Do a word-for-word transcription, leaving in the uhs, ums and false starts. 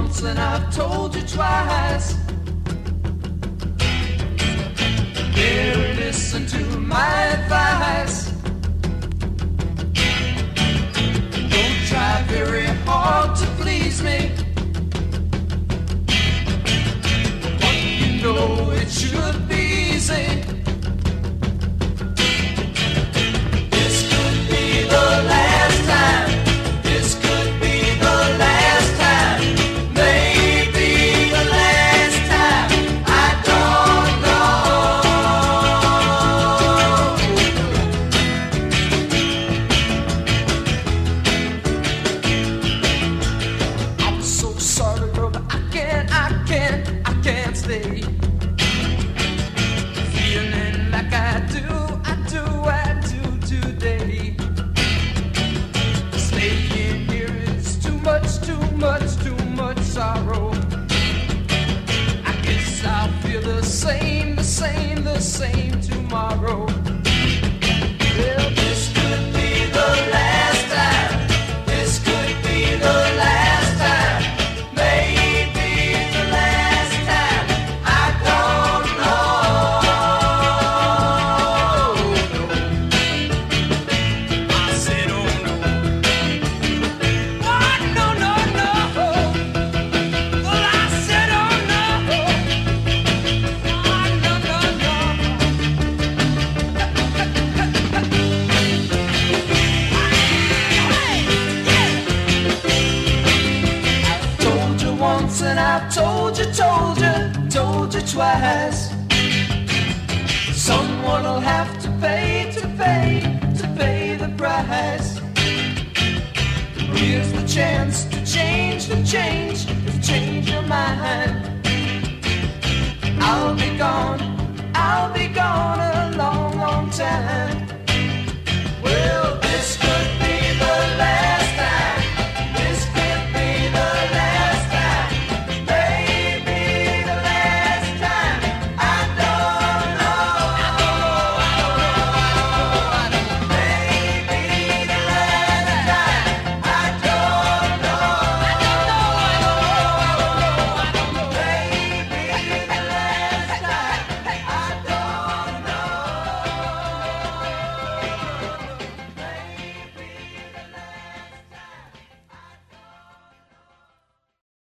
once and I've told you twice. Here, listen to my advice. Don't try very hard to please me. But you know it should be easy. This could be the last time. This could be the last time. Maybe the last time. I don't know. I'm so sorry, girl, but I can't, I can't, I can't stay. Feeling like I do, I do, I do today. Staying here is too much, too much, too much sorrow. I guess I'll feel the same, the same, the same tomorrow. Well, this could be the last time. This could be the last time. Maybe the last time. I don't know. I said, oh no. Oh, no, no, no. Well, I said, oh no. Oh, no, no, no. I've told you once and I've told you, told you, told you twice. Someone will have to pay, to pay, to pay the price. Here's the chance to change, to change, to change your mind. I'll be gone, I'll be gone a long, long time.